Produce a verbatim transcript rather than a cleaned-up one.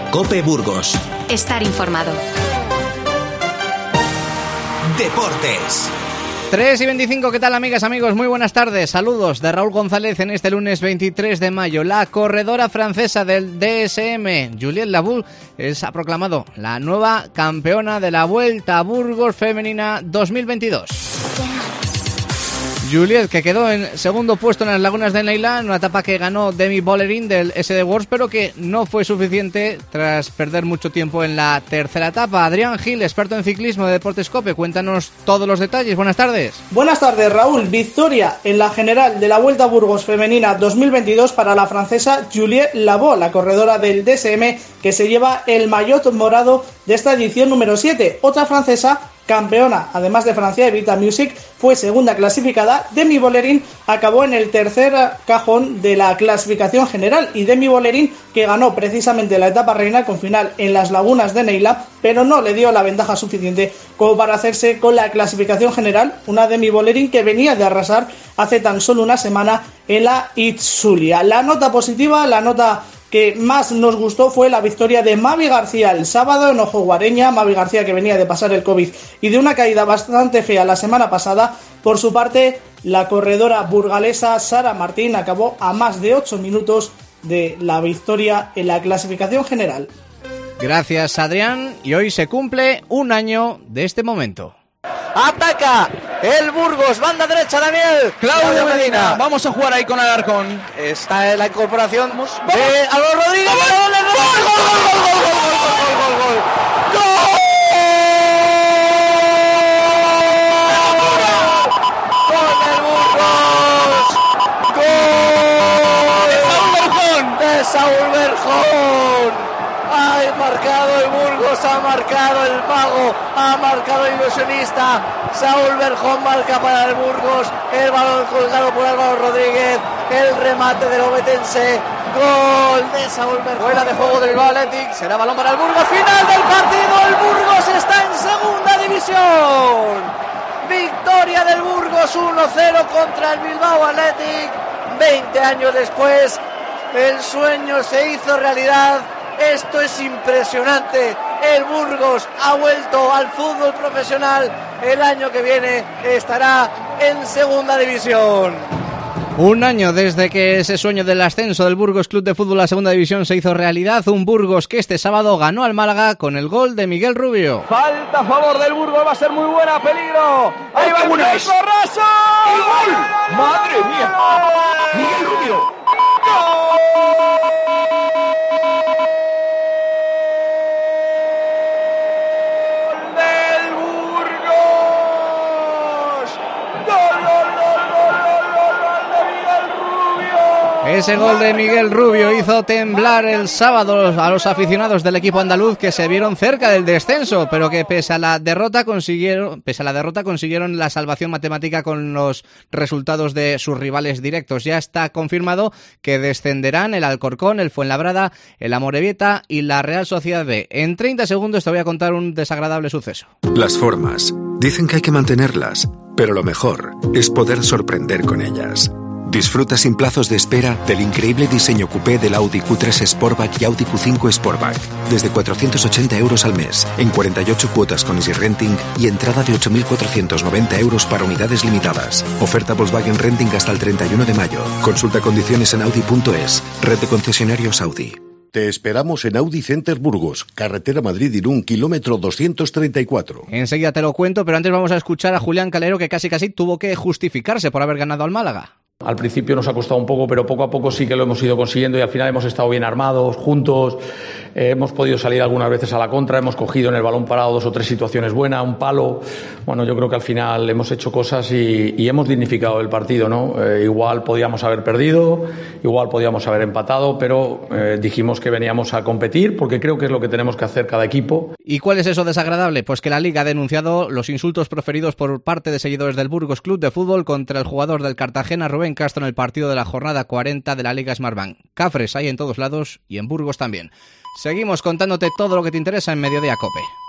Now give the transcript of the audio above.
COPE Burgos. Estar informado. Deportes. tres y veinticinco, ¿qué tal, amigas, amigos? Muy buenas tardes, saludos de Raúl González en este lunes veintitrés de mayo. La corredora francesa del D S M, Juliette Labou, se ha proclamado la nueva campeona de la Vuelta a Burgos Femenina dos mil veintidós. Juliette, que quedó en segundo puesto en las Lagunas de Neila, en una etapa que ganó Demi Bollerin del S D Works, pero que no fue suficiente tras perder mucho tiempo en la tercera etapa. Adrián Gil, experto en ciclismo de Deportes COPE, cuéntanos todos los detalles. Buenas tardes. Buenas tardes, Raúl. Victoria en la general de la Vuelta a Burgos Femenina dos mil veintidós para la francesa Juliette Labou, la corredora del D S M, que se lleva el maillot morado de esta edición número siete. Otra francesa campeona, además de Francia, Evita Music, fue segunda clasificada. Demi Bollerin acabó en el tercer cajón de la clasificación general, y Demi Bollerin, que ganó precisamente la etapa reina con final en las Lagunas de Neila, pero no le dio la ventaja suficiente como para hacerse con la clasificación general. Una Demi Bollerin que venía de arrasar hace tan solo una semana en la Itzulia. La nota positiva, la nota que más nos gustó, fue la victoria de Mavi García el sábado en Ojoguareña. Mavi García, que venía de pasar el COVID y de una caída bastante fea la semana pasada. Por su parte, la corredora burgalesa Sara Martín acabó a más de ocho minutos de la victoria en la clasificación general. Gracias, Adrián, y hoy se cumple un año de este momento. Ataca el Burgos, banda derecha, Daniel. Claudio Medina. Medina. Vamos a jugar ahí con Alarcón. Está en la incorporación de Álvaro Rodríguez. ¡Gol, gol, gol, gol, gol, gol, gol, gol! ¡Gol del Burgos! ¡Gol de Saúl Berjón! Ha marcado el Burgos, ha marcado el mago, ha marcado el ilusionista. Saúl Berjón marca para el Burgos, el balón colgado por Álvaro Rodríguez, el remate del obetense, gol de Saúl Berjón. Fuera de juego del Bilbao Athletic, será balón para el Burgos, final del partido, el Burgos está en segunda división. Victoria del Burgos uno cero contra el Bilbao Athletic. veinte años después, el sueño se hizo realidad. Esto es impresionante. El Burgos ha vuelto al fútbol profesional. El año que viene estará en segunda división. Un año desde que ese sueño del ascenso del Burgos Club de Fútbol a segunda división se hizo realidad. Un Burgos que este sábado ganó al Málaga con el gol de Miguel Rubio. Falta a favor del Burgos, va a ser muy buena, peligro. Ahí va una vez. ¡Raso! ¡Y gol! ¡Madre mía! ¡Miguel Rubio! ¡Gol! Ese gol de Miguel Rubio hizo temblar el sábado a los aficionados del equipo andaluz, que se vieron cerca del descenso, pero que pese a la derrota consiguieron, pese a la derrota consiguieron la salvación matemática con los resultados de sus rivales directos. Ya está confirmado que descenderán el Alcorcón, el Fuenlabrada, el Amorebieta y la Real Sociedad B. En treinta segundos te voy a contar un desagradable suceso. Las formas. Dicen que hay que mantenerlas, pero lo mejor es poder sorprender con ellas. Disfruta sin plazos de espera del increíble diseño coupé del Audi Q tres Sportback y Audi Q cinco Sportback. Desde cuatrocientos ochenta euros al mes, en cuarenta y ocho cuotas con Easy Renting y entrada de ocho mil cuatrocientos noventa euros para unidades limitadas. Oferta Volkswagen Renting hasta el treinta y uno de mayo. Consulta condiciones en audi punto es. Red de concesionarios Audi. Te esperamos en Audi Center Burgos, carretera Madrid-Irún, kilómetro doscientos treinta y cuatro. Enseguida te lo cuento, pero antes vamos a escuchar a Julián Calero, que casi casi tuvo que justificarse por haber ganado al Málaga. Al principio nos ha costado un poco, pero poco a poco sí que lo hemos ido consiguiendo y al final hemos estado bien armados, juntos, eh, hemos podido salir algunas veces a la contra, hemos cogido en el balón parado dos o tres situaciones buenas, un palo. Bueno, yo creo que al final hemos hecho cosas y, y hemos dignificado el partido, ¿no? Eh, igual podíamos haber perdido, igual podíamos haber empatado, pero eh, dijimos que veníamos a competir porque creo que es lo que tenemos que hacer cada equipo. ¿Y cuál es eso desagradable? Pues que la Liga ha denunciado los insultos proferidos por parte de seguidores del Burgos Club de Fútbol contra el jugador del Cartagena, Rubén Castro, en el partido de la jornada cuarenta de la Liga Smartbank. Cafres hay en todos lados y en Burgos también. Seguimos contándote todo lo que te interesa en Mediodía COPE.